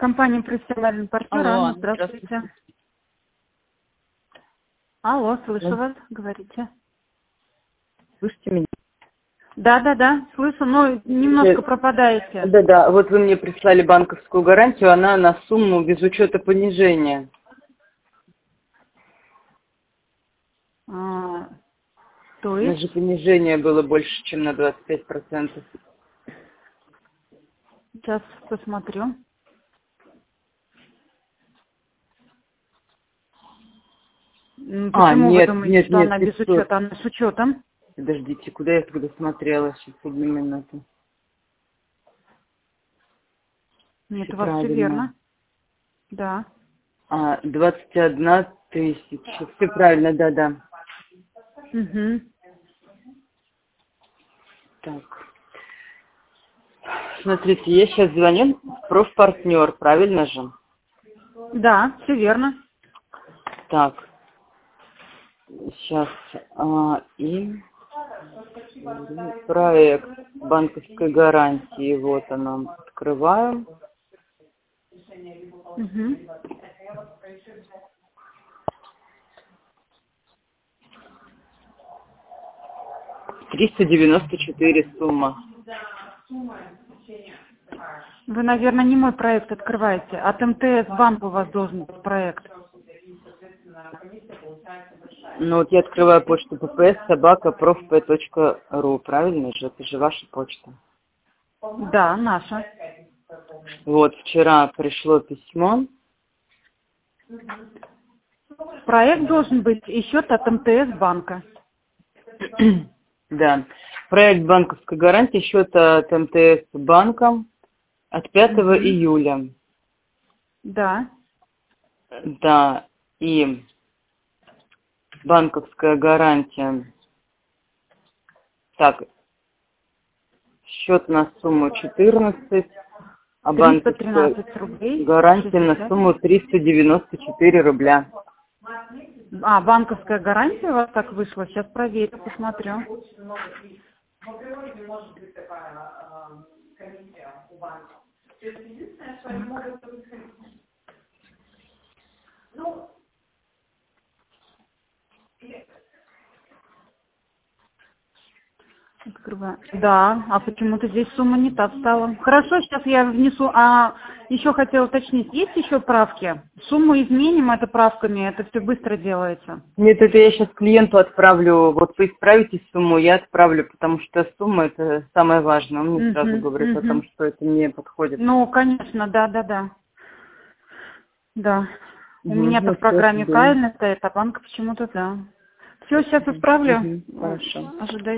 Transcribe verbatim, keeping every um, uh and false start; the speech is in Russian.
Компания «Профессиональный партнер». Алло, Анна, здравствуйте. здравствуйте. Алло, слышу Да. вас, говорите. Слышите меня? Да, да, да, слышу, но немножко пропадаете. Да, да. Вот вы мне прислали банковскую гарантию, она на сумму без учета понижения. А, то У нас же есть, понижение было больше, чем на двадцать пять процентов. сейчас посмотрю. М, А, Почему вы нет, думаете, нет, что нет, она без пятьсот. учета? Она с учетом? Подождите, куда я тогда смотрела? Сейчас, одну минуту. Нет, Все у вас все правильно. верно. Да. А, двадцать одна тысяча. Все правильно, да, да. Угу. Так. Смотрите, я сейчас звоню в профпартнер, правильно же? Да, все верно. Так, сейчас. А, и проект банковской гарантии. Вот она. Открываем. Угу. триста девяносто четыре сумма. Вы, наверное, не мой проект открываете. От МТС банк у вас должен быть проект. Ну вот я открываю почту ппс собака профп точка ру. Правильно же? Это же ваша почта. Да, наша. Вот, вчера пришло письмо. Проект должен быть и счет от МТС банка. Да. Проект банковской гарантии, счет от МТС банка от пятого Угу. июля. Да. Да. И банковская гарантия. Так, счет на сумму четырнадцать, а триста банковская тринадцать рублей. гарантия на шестьдесят. сумму триста девяносто четыре рубля. А, банковская гарантия у вас так вышла? Сейчас проверю, посмотрю. Открываю. Да, а почему-то здесь сумма не та стала. Хорошо, сейчас я внесу. А еще хотела уточнить, есть еще правки? Сумму изменим, это правками, это все быстро делается. Нет, это я сейчас клиенту отправлю. Вот вы исправите сумму, я отправлю, потому что сумма это самое важное. Он мне сразу Угу, говорит о том, угу. что это не подходит. Ну, конечно, да, да, да. Да. У Угу, меня-то ну в все, программе жду. правильно стоит, а банк почему-то да. Все, сейчас исправлю. Угу, хорошо. Ожидайте.